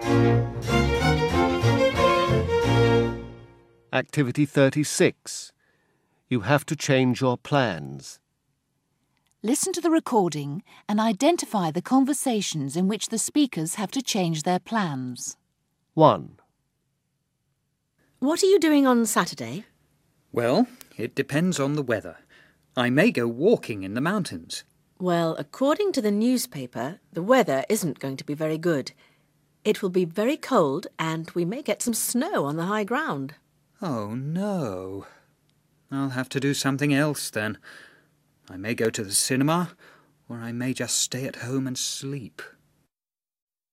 Activity 36. You have to change your plans. Listen to the recording and identify the conversations in which the speakers have to change their plans. 1. What are you doing on Saturday? Well, it depends on the weather. I may go walking in the mountains. Well, according to the newspaper, the weather isn't going to be very good. It will be very cold and we may get some snow on the high ground. Oh, no. I'll have to do something else then. I may go to the cinema, or I may just stay at home and sleep.